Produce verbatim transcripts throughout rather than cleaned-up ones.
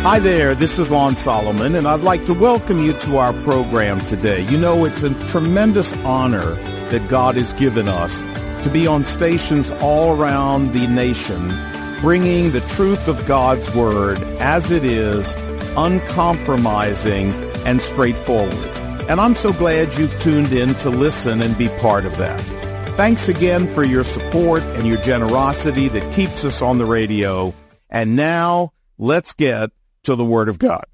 Hi there, this is Lon Solomon, and I'd like to welcome you to our program today. You know, it's a tremendous honor that God has given us to be on stations all around the nation, bringing the truth of God's Word as it is, uncompromising and straightforward. And I'm so glad you've tuned in to listen and be part of that. Thanks again for your support and your generosity that keeps us on the radio. And now, let's get to the Word of God.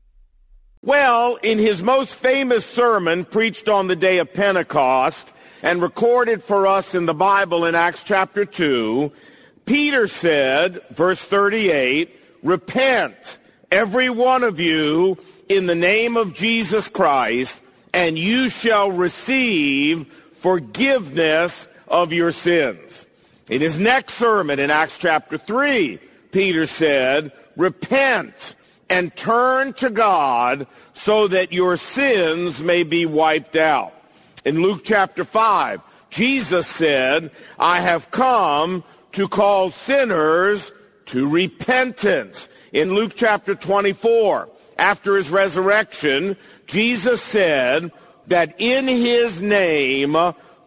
Well, in his most famous sermon preached on the day of Pentecost and recorded for us in the Bible in Acts chapter two, Peter said, verse thirty-eight, "Repent, every one of you, in the name of Jesus Christ, and you shall receive forgiveness of your sins." In his next sermon in Acts chapter three, Peter said, "Repent and turn to God so that your sins may be wiped out." In Luke chapter five, Jesus said, "I have come to call sinners to repentance." In Luke chapter twenty-four, after his resurrection, Jesus said that in his name,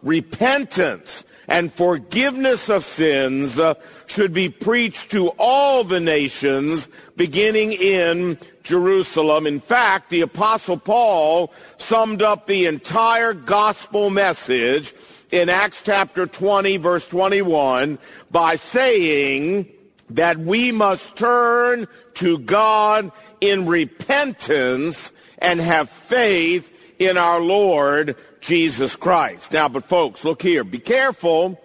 repentance and forgiveness of sins uh, should be preached to all the nations, beginning in Jerusalem. In fact, the Apostle Paul summed up the entire gospel message in Acts chapter twenty, verse twenty-one, by saying that we must turn to God in repentance and have faith in our Lord Jesus Christ. Now, but folks, look here. Be careful,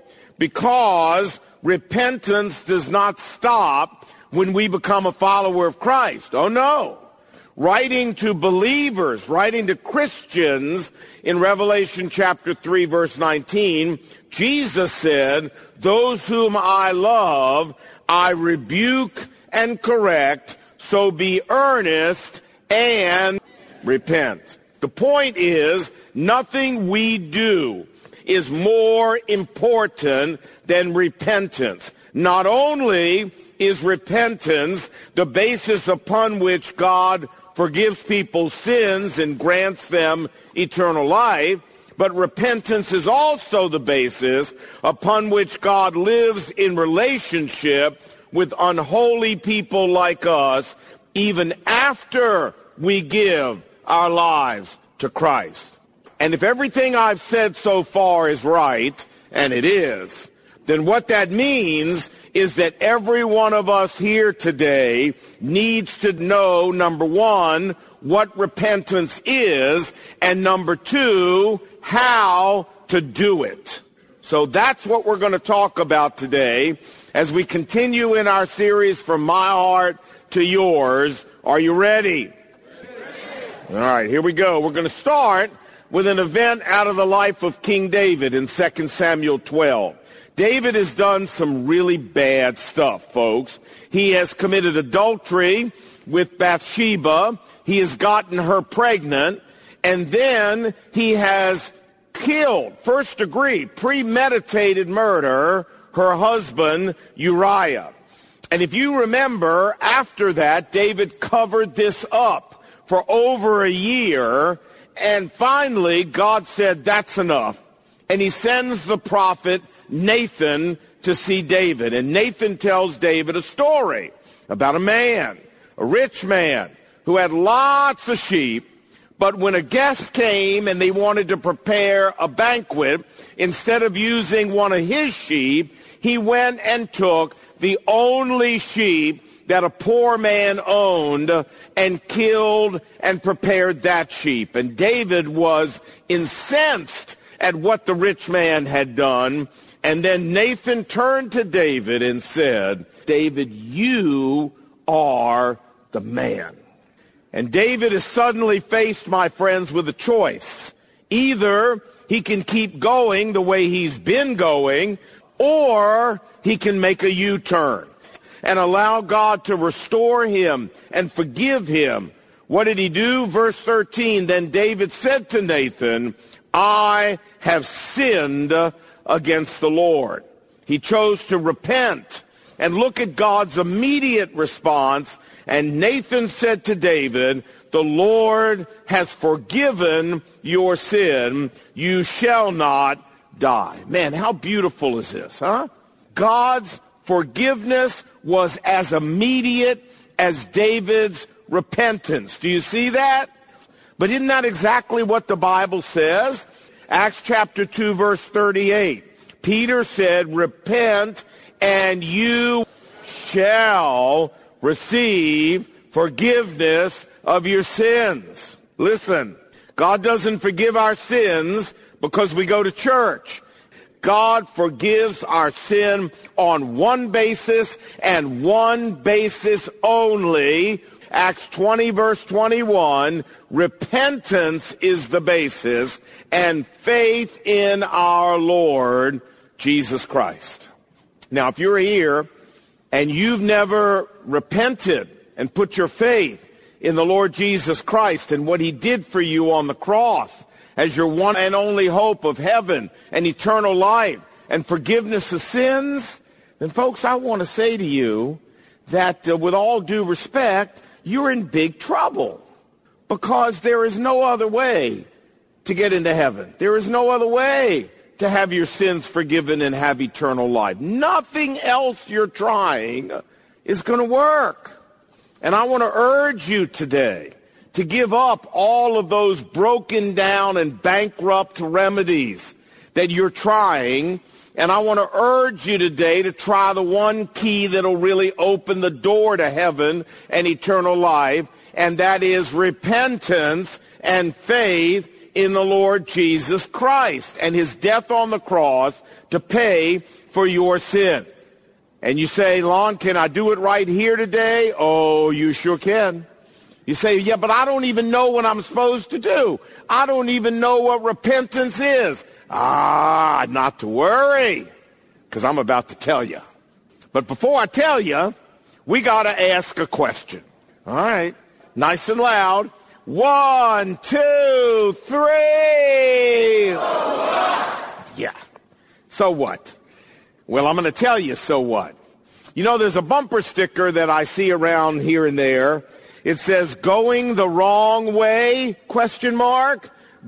because repentance does not stop when we become a follower of Christ. Oh, no. Writing to believers, writing to Christians in Revelation chapter three, verse nineteen, Jesus said, "Those whom I love, I rebuke and correct, so be earnest and repent." The point is, nothing we do is more important than repentance. Not only is repentance the basis upon which God forgives people's sins and grants them eternal life, but repentance is also the basis upon which God lives in relationship with unholy people like us, even after we give our lives to Christ. And if everything I've said so far is right, and it is, then what that means is that every one of us here today needs to know, number one, what repentance is, and number two, how to do it. So that's what we're going to talk about today as we continue in our series From My Heart to Yours. Are you ready? All right, here we go. We're going to start with an event out of the life of King David in Second Samuel twelve. David has done some really bad stuff, folks. He has committed adultery with Bathsheba. He has gotten her pregnant. And then he has killed, first degree, premeditated murder, her husband Uriah. And if you remember, after that, David covered this up for over a year, and finally God said, "That's enough." And he sends the prophet Nathan to see David. And Nathan tells David a story about a man, a rich man, who had lots of sheep, but when a guest came and they wanted to prepare a banquet, instead of using one of his sheep, he went and took the only sheep that a poor man owned and killed and prepared that sheep. And David was incensed at what the rich man had done. And then Nathan turned to David and said, "David, you are the man." And David is suddenly faced, my friends, with a choice. Either he can keep going the way he's been going, or he can make a U-turn and allow God to restore him and forgive him. What did he do? Verse thirteen, "Then David said to Nathan, I have sinned against the Lord." He chose to repent. And look at God's immediate response And Nathan said to David, the Lord has forgiven your sin. You shall not die. Man, how beautiful is this, huh? God's forgiveness was as immediate as David's repentance. Do you see that? But isn't that exactly what the Bible says? Acts chapter two, verse thirty-eight. Peter said, repent and you shall receive forgiveness of your sins. Listen, God doesn't forgive our sins because we go to church. God forgives our sin on one basis and one basis only. Acts twenty, verse twenty-one, repentance is the basis and faith in our Lord Jesus Christ. Now, if you're here and you've never repented and put your faith in the Lord Jesus Christ and what he did for you on the cross as your one and only hope of heaven and eternal life and forgiveness of sins, then folks, I want to say to you that uh, with all due respect, you're in big trouble, because there is no other way to get into heaven. There is no other way to have your sins forgiven and have eternal life. Nothing else you're trying is going to work. And I want to urge you today to give up all of those broken down and bankrupt remedies that you're trying. And I want to urge you today to try the one key that'll really open the door to heaven and eternal life, and that is repentance and faith in the Lord Jesus Christ and his death on the cross to pay for your sin. And you say, Lon, can I do it right here today? Oh, you sure can. You say, yeah, but I don't even know what I'm supposed to do. I don't even know what repentance is. Ah, not to worry, because I'm about to tell you. But before I tell you, we got to ask a question. All right, nice and loud. One, two, three. So what? Yeah. So what? Well, I'm going to tell you, so what? You know, there's a bumper sticker that I see around here and there. It says, going the wrong way, question mark.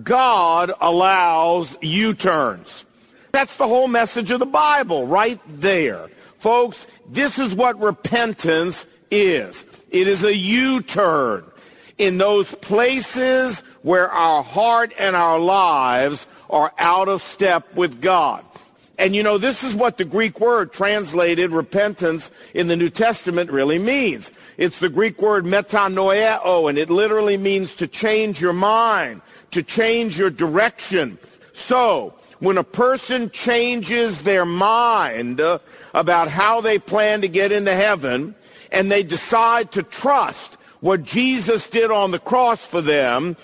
God allows U-turns. That's the whole message of the Bible right there. Folks, this is what repentance is. It is a U-turn in those places where our heart and our lives are out of step with God. And you know, this is what the Greek word translated repentance in the New Testament really means. It's the Greek word metanoeo, and it literally means to change your mind, to change your direction. So, when a person changes their mind uh, about how they plan to get into heaven, and they decide to trust what Jesus did on the cross for them,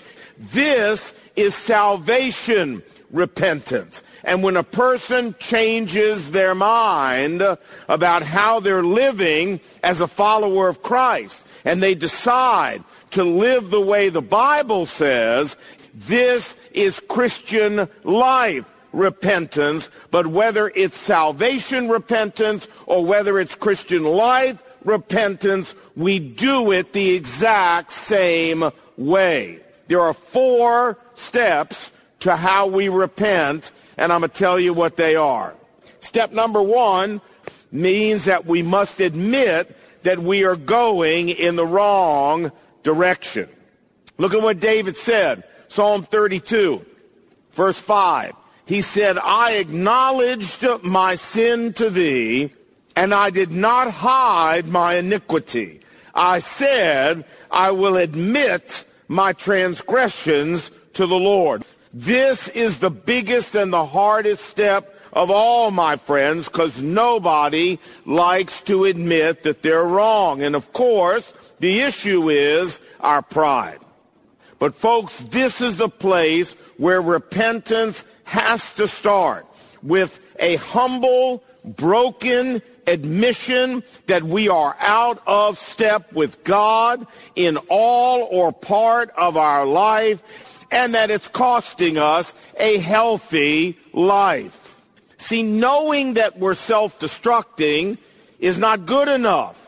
this is salvation repentance. And when a person changes their mind about how they're living as a follower of Christ, and they decide to live the way the Bible says, this is Christian life repentance. But whether it's salvation repentance or whether it's Christian life repentance, we do it the exact same way. There are four steps to how we repent, and I'm going to tell you what they are. Step number one means that we must admit that we are going in the wrong direction. Look at what David said, Psalm thirty-two, verse five. He said, I acknowledged my sin to thee, and I did not hide my iniquity. I said, I will admit my transgressions to the Lord. This is the biggest and the hardest step of all, my friends, because nobody likes to admit that they're wrong. And of course, the issue is our pride. But folks, this is the place where repentance has to start, with a humble, broken admission that we are out of step with God in all or part of our life, and that it's costing us a healthy life. See, knowing that we're self-destructing is not good enough.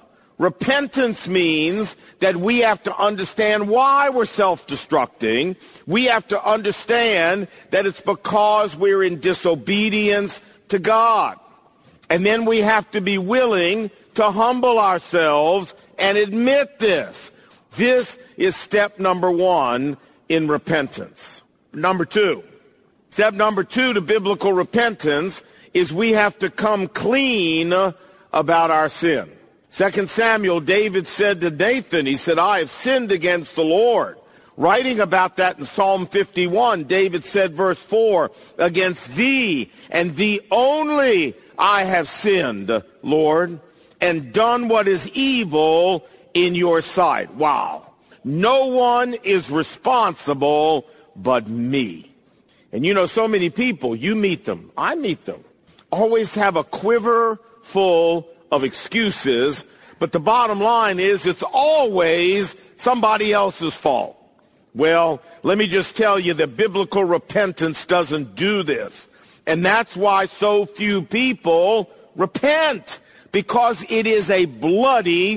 Repentance means that we have to understand why we're self-destructing. We have to understand that it's because we're in disobedience to God. And then we have to be willing to humble ourselves and admit this. This is step number one in repentance. Number two. Step number two to biblical repentance is we have to come clean about our sin. Second Samuel, David said to Nathan, he said, I have sinned against the Lord. Writing about that in Psalm fifty-one, David said, verse four, against thee and thee only I have sinned, Lord, and done what is evil in your sight. Wow. No one is responsible but me. And you know, so many people, you meet them, I meet them, always have a quiver full of excuses, but the bottom line is it's always somebody else's fault. Well, let me just tell you that biblical repentance doesn't do this. And that's why so few people repent, because it is a bloody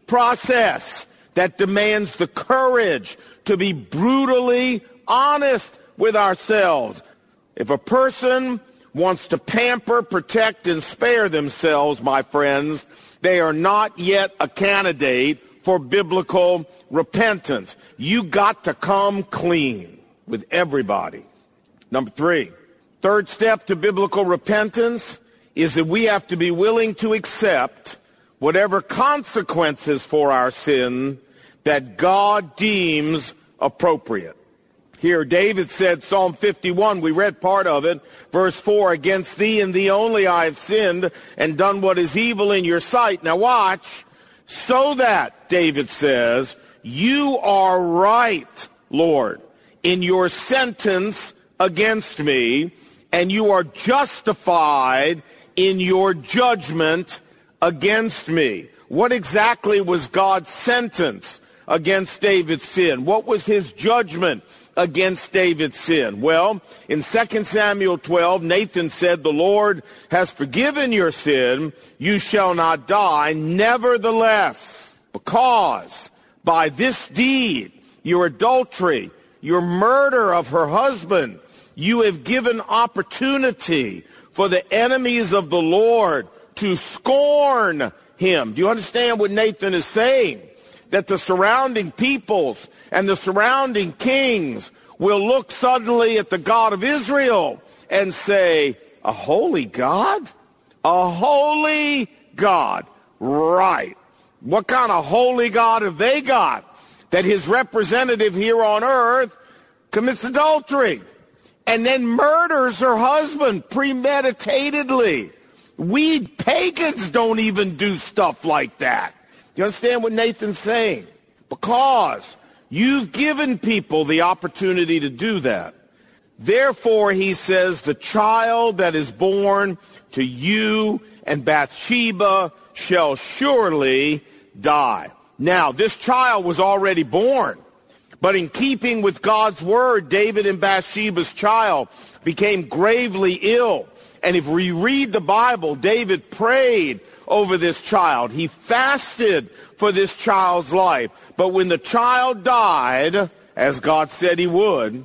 process that demands the courage to be brutally honest with ourselves. If a person wants to pamper, protect, and spare themselves, my friends, they are not yet a candidate for biblical repentance. You got to come clean with everybody. Number three, third step to biblical repentance is that we have to be willing to accept whatever consequences for our sin that God deems appropriate. Here, David said, Psalm fifty-one, we read part of it, verse four, against thee and thee only I have sinned and done what is evil in your sight. Now watch, so that, David says, you are right, Lord, in your sentence against me, and you are justified in your judgment against me. What exactly was God's sentence against David's sin? What was his judgment against David's sin? Well, in Second Samuel twelve, Nathan said, the Lord has forgiven your sin. You shall not die. Nevertheless, because by this deed, your adultery, your murder of her husband, you have given opportunity for the enemies of the Lord to scorn him. Do you understand what Nathan is saying? That the surrounding peoples and the surrounding kings will look suddenly at the God of Israel and say, a holy God? A holy God. Right. What kind of holy God have they got? That his representative here on earth commits adultery and then murders her husband premeditatedly. We pagans don't even do stuff like that. You understand what Nathan's saying? Because you've given people the opportunity to do that. Therefore, he says, the child that is born to you and Bathsheba shall surely die. Now, this child was already born, but in keeping with God's word, David and Bathsheba's child became gravely ill. And if we read the Bible, David prayed over this child. He fasted for this child's life. But when the child died, as God said he would,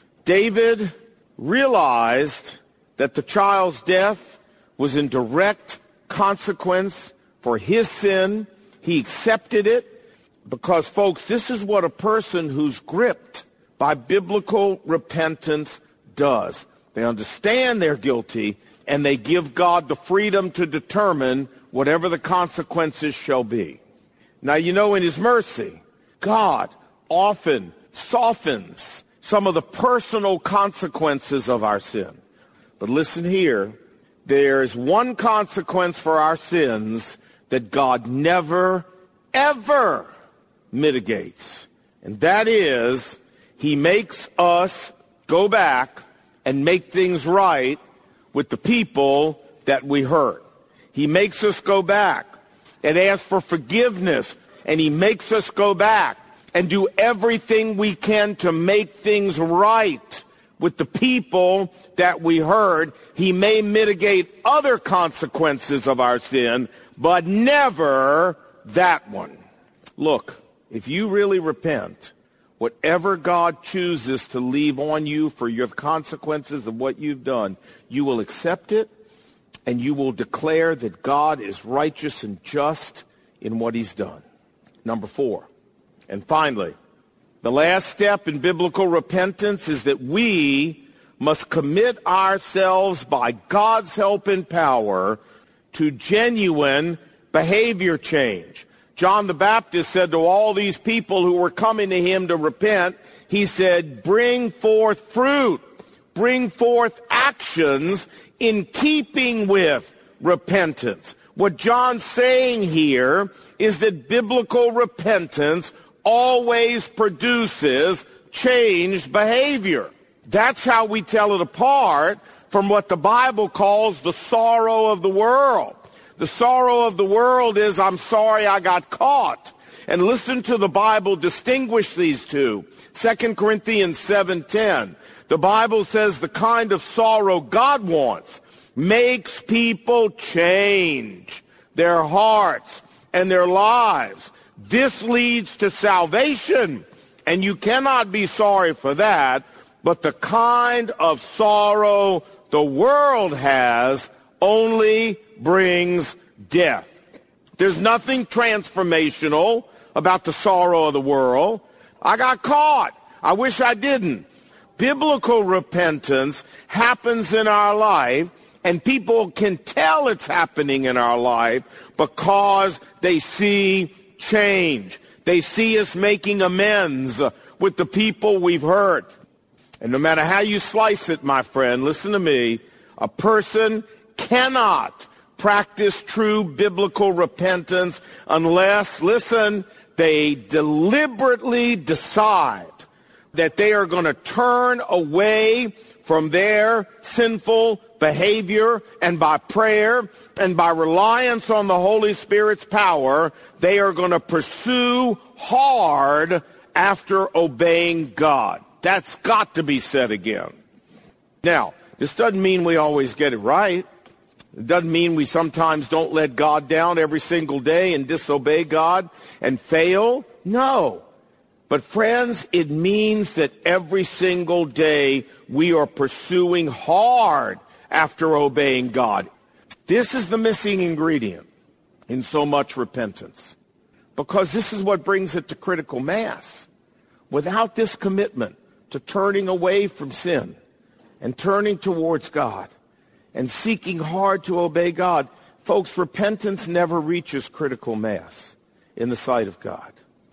David realized that the child's death was in direct consequence for his sin. He accepted it because, folks, this is what a person who's gripped by biblical repentance does. They understand they're guilty, and they give God the freedom to determine whatever the consequences shall be. Now, you know, in his mercy, God often softens some of the personal consequences of our sin. But listen here, there's one consequence for our sins that God never, ever mitigates. And that is, he makes us go back and make things right with the people that we hurt. He makes us go back and ask for forgiveness, and he makes us go back and do everything we can to make things right with the people that we hurt. He may mitigate other consequences of our sin, but never that one. Look, if you really repent, whatever God chooses to leave on you for your consequences of what you've done, you will accept it, and you will declare that God is righteous and just in what he's done. Number four, and finally, the last step in biblical repentance is that we must commit ourselves by God's help and power to genuine behavior change. John the Baptist said to all these people who were coming to him to repent, he said, bring forth fruit, bring forth actions in keeping with repentance. What John's saying here is that biblical repentance always produces changed behavior. That's how we tell it apart from what the Bible calls the sorrow of the world. The sorrow of the world is, I'm sorry I got caught. And listen to the Bible distinguish these two. Second Corinthians seven ten. The Bible says the kind of sorrow God wants makes people change their hearts and their lives. This leads to salvation, and you cannot be sorry for that. But the kind of sorrow the world has only brings death. There's nothing transformational about the sorrow of the world. I got caught. I wish I didn't. Biblical repentance happens in our life, and people can tell it's happening in our life because they see change. They see us making amends with the people we've hurt. And no matter how you slice it, my friend, listen to me, a person cannot practice true biblical repentance unless, listen, they deliberately decide that they are going to turn away from their sinful behavior, and by prayer and by reliance on the Holy Spirit's power, they are going to pursue hard after obeying God. That's got to be said again. Now, this doesn't mean we always get it right. It doesn't mean we sometimes don't let God down every single day and disobey God and fail. No. But friends, it means that every single day we are pursuing hard after obeying God. This is the missing ingredient in so much repentance, because this is what brings it to critical mass. Without this commitment to turning away from sin and turning towards God and seeking hard to obey God, folks, repentance never reaches critical mass in the sight of God.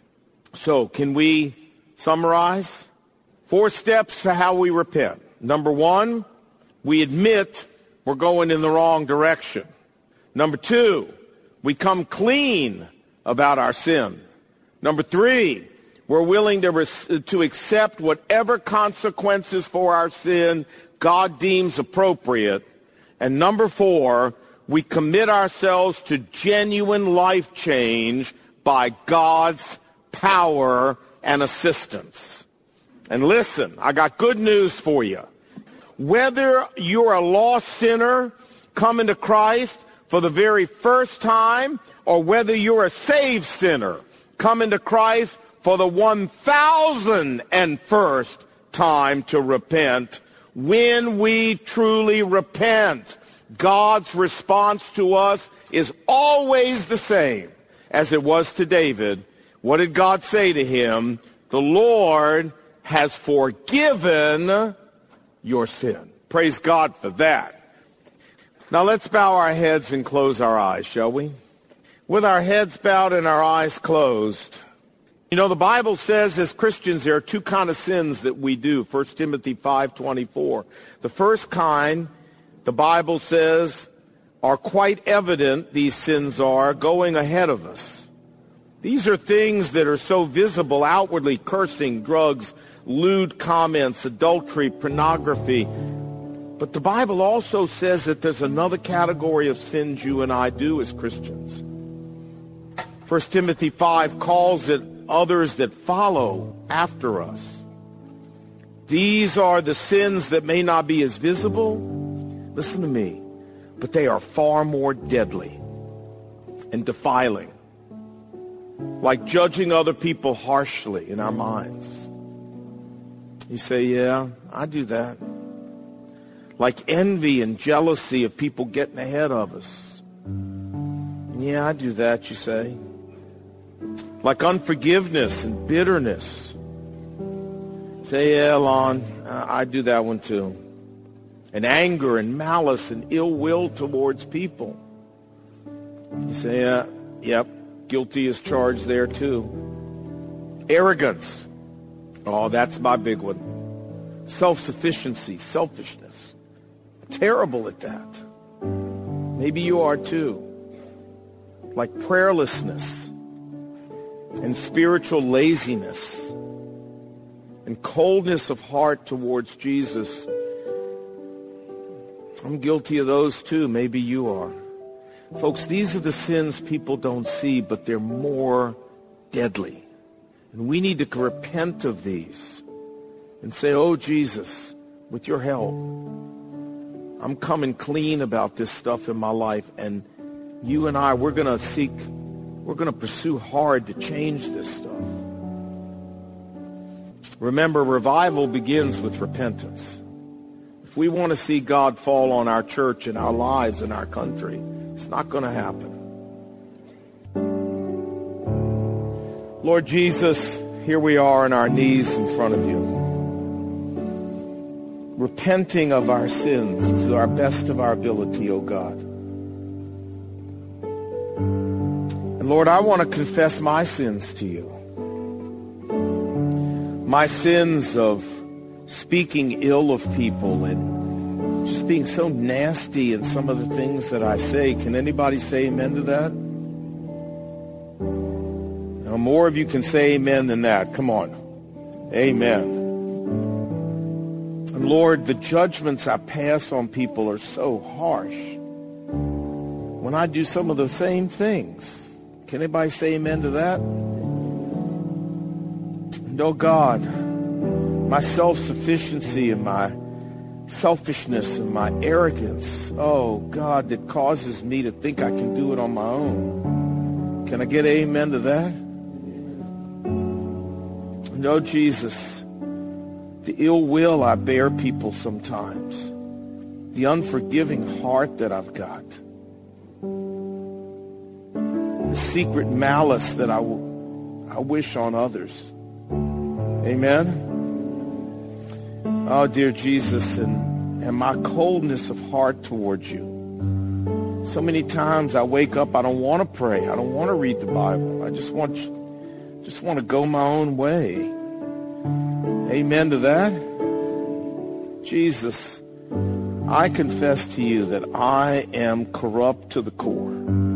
So, can we summarize? Four steps to how we repent. Number one, we admit we're going in the wrong direction. Number two, we come clean about our sin. Number three, we're willing to, res- to accept whatever consequences for our sin God deems appropriate. And number four, we commit ourselves to genuine life change by God's power and assistance. And listen, I got good news for you. Whether you're a lost sinner coming to Christ for the very first time, or whether you're a saved sinner coming to Christ for the one thousand first time to repent, when we truly repent, God's response to us is always the same as it was to David. What did God say to him? The Lord has forgiven your sin. Praise God for that. Now let's bow our heads and close our eyes, shall we? With our heads bowed and our eyes closed. You know, the Bible says as Christians there are two kinds of sins that we do. First Timothy five twenty-four. The first kind, the Bible says, are quite evident, these sins are, going ahead of us. These are things that are so visible outwardly: cursing, drugs, lewd comments, adultery, pornography. But the Bible also says that there's another category of sins you and I do as Christians. First Timothy five calls it others that follow after us. These are the sins that may not be as visible, listen to me, but they are far more deadly and defiling like judging other people harshly in our minds. You say, yeah, I do that. Like envy and jealousy of people getting ahead of us. Yeah, I do that, you say. Like unforgiveness and bitterness. Say, yeah, Lon, I do that one too. And anger and malice and ill will towards people. You say, yeah, yep, guilty as charged there too. Arrogance. Oh, that's my big one. Self-sufficiency, selfishness. Terrible at that. Maybe you are too. Like prayerlessness and spiritual laziness and coldness of heart towards Jesus. I'm guilty of those too. Maybe you are. Folks, these are the sins people don't see, but they're more deadly. And we need to repent of these and say, oh, Jesus, with your help, I'm coming clean about this stuff in my life. And you and I, we're going to seek, we're going to pursue hard to change this stuff. Remember, revival begins with repentance. If we want to see God fall on our church and our lives and our country, it's not going to happen. Lord Jesus, here we are on our knees in front of you, repenting of our sins to our best of our ability, O God. And Lord, I want to confess my sins to you. My sins of speaking ill of people and just being so nasty in some of the things that I say. Can anybody say amen to that? Now, more of you can say amen than that. Come on. Amen. And Lord, the judgments I pass on people are so harsh when I do some of the same things. Can anybody say amen to that? And oh God, my self-sufficiency and my selfishness and my arrogance, oh God, that causes me to think I can do it on my own. Can I get amen to that? And oh Jesus, the ill will I bear people sometimes, the unforgiving heart that I've got, the secret malice that I, w- I wish on others. Amen? Oh, dear Jesus, and, and my coldness of heart towards you. So many times I wake up, I don't want to pray. I don't want to read the Bible. I just want, just want to go my own way. Amen to that? Jesus, I confess to you that I am corrupt to the core.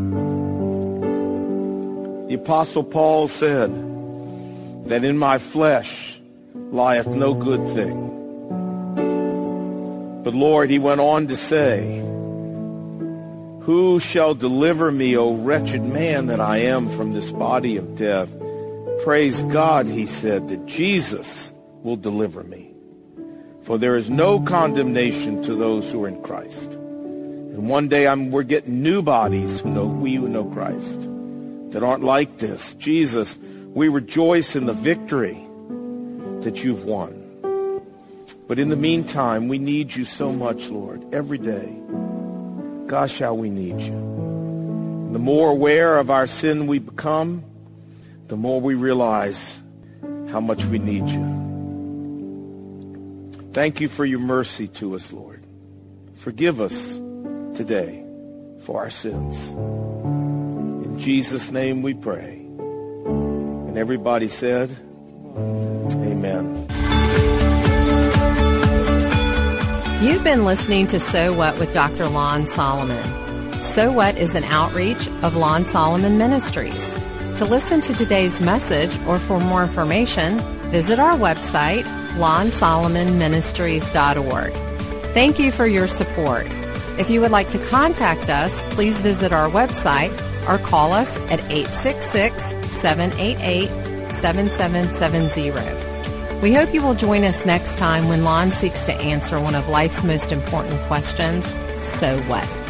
The Apostle Paul said that in my flesh lieth no good thing. But Lord, he went on to say, who shall deliver me, O wretched man that I am, from this body of death? Praise God, he said, that Jesus will deliver me. For there is no condemnation to those who are in Christ. And one day I'm, we're getting new bodies, who know, we who know Christ, that aren't like this. Jesus, we rejoice in the victory that you've won. But in the meantime, we need you so much, Lord, every day. Gosh, how we need you. And the more aware of our sin we become, the more we realize how much we need you. Thank you for your mercy to us, Lord. Forgive us today for our sins. In Jesus' name we pray. And everybody said, amen. You've been listening to So What with Doctor Lon Solomon. So What is an outreach of Lon Solomon Ministries. To listen to today's message or for more information, visit our website, lon solomon ministries dot org. Thank you for your support. If you would like to contact us, please visit our website or call us at eight six six, seven eight eight, seven seven seven zero. We hope you will join us next time when Lon seeks to answer one of life's most important questions, so what?